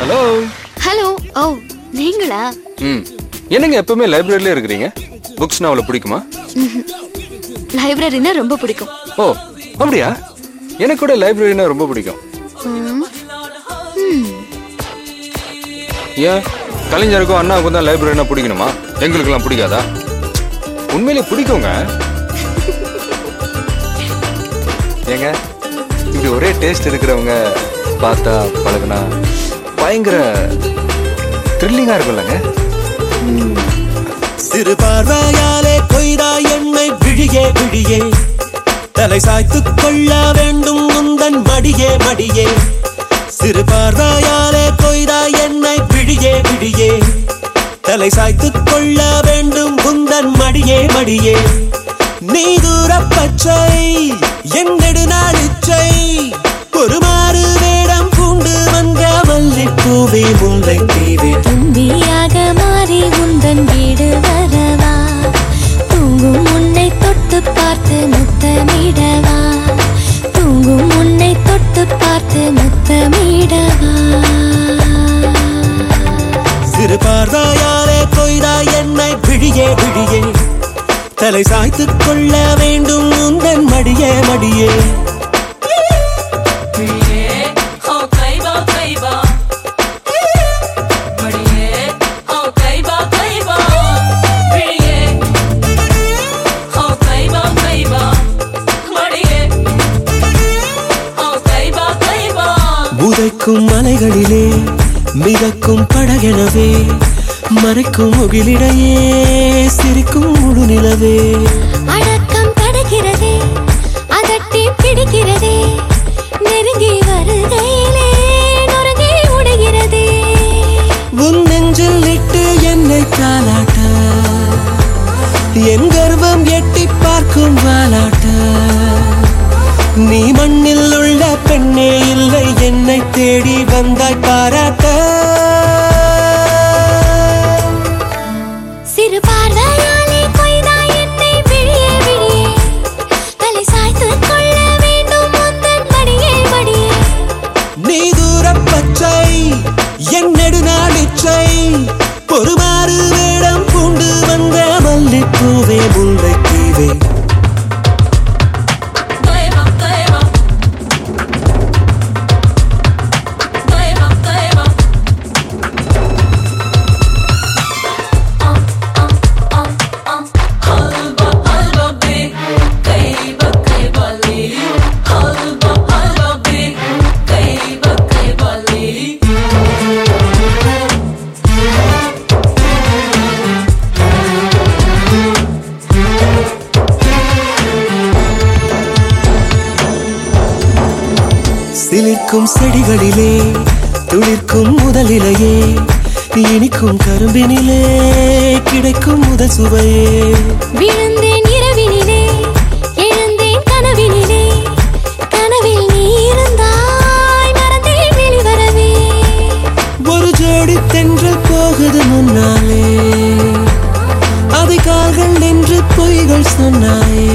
Hello. Hello. ஓ நீங்களா? என்னங்க எப்பவுமே லைப்ரரியில இருக்கிறீங்க? புக்ஸ் அவ்வளவு பிடிக்குமா? லைப்ரரினா ரொம்ப பிடிக்கும். ஓ அப்படியா? எனக்கு கூட லைப்ரரினா ரொம்ப பிடிக்கும். ஏன் கலைஞருக்கும் அண்ணாவுக்கும் தான் லைப்ரரினா பிடிக்கணுமா? எங்களுக்கெல்லாம் பிடிக்காதா? உண்மையிலே பிடிக்குங்க. ஏங்க இப்படி ஒரே டேஸ்ட் இருக்கிறவங்க பார்த்தா பழகுனா பயங்கர த்ரில்லிங்கா இருக்கும்லங்க. சிறு பார்வையாலே கொய்தா என்னை விழியே விழியே, தலை சாய்த்துக் கொள்ள வேண்டும் முந்தன் மடியே மடியே. சிறு பார்வையாலே கொய்தா என்னை விழியே விழியே, தலை சாய்த்துக் கொள்ள வேண்டும் முந்தன் மடியே மடியே. நீ தூர பச்சை என் நெடுநாளிச்சை, ஒரு மாறு வேடம் பூண்டு வந்த மல்லிப்பூவே முல்லை தீவே. தும்பியாக மாறி உந்தன் வீடு வரவா, தூங்கும் உன்னை தொட்டு பார்த்து முத்தமிடவா, தூங்கும் உன்னை தொட்டு பார்த்து முத்தமிடவா. சிறு பார்வையாலே கொய்தா என்னை விழியே விழியே, தலை சாய்த்துக் கொள்ள வேண்டும் உந்தன் மடியே மடியே. உதைக்கும் மலைகளிலே மிதக்கும் படகெனவே, மறைக்கும் முகிலிடையே சிரிக்கும் முழு நிலவே. அடக்கம் தடுக்கிறதே, அதட்டி பிடிக்கிறதே, நெருங்கி வருகையிலே நொறுங்கி உடைகிறதே. உன் நெஞ்சில் இட்டு என்னை தாலாட்ட, என் கர்வம் எட்டி பார்க்கும் வாலாட்ட. நீ மண்ணில் உள்ள பெண்ணே இல்லை, என்னை தேடி வந்தாய் பாராட்ட. சிறு பார்வையாலே கொய்தா என்னை விழியே விழியே, தலை சாய்த்துக் கொள்ள வேண்டும் முந்தன் மடியே மடியே. நீ தூர பச்சை என் நெடுநாளிச்சை, ஒரு மாறு வேடம் பூண்டு வந்த மல்லிப்பூவே முல்லை தீவே. சிலிர்க்கும் செடிகளிலே துளிர்க்கும் முதலிலையே, இனிக்கும் கரும்பினிலே கிடைக்கும் முதல் சுவையே. விழுந்தேன் இரவினிலே, எழுந்தேன் கனவினிலே, கனவில் நீ இருந்தாய் மறந்தேன் வெளிவரவே. ஒரு ஜோடி தென்றல் போகுது முன்னாலே, அதை கால்கள் நின்று பொய்கள் சொன்னாயே.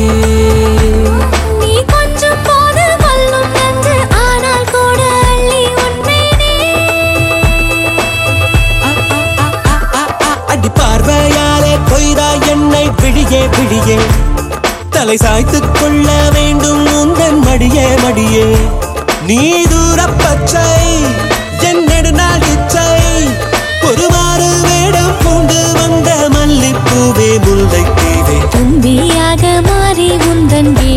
விழியே விழியே, தலை சாய்த்துக் கொள்ள வேண்டும் உந்தன் மடியே மடியே. நீ தூர பச்சை என் நெடுநாள் இச்சை, ஒரு மாறு வேடம் பூண்டு வந்த மல்லிப்பூவே முல்லை தீவே. தும்பியாக மாறி உந்தன்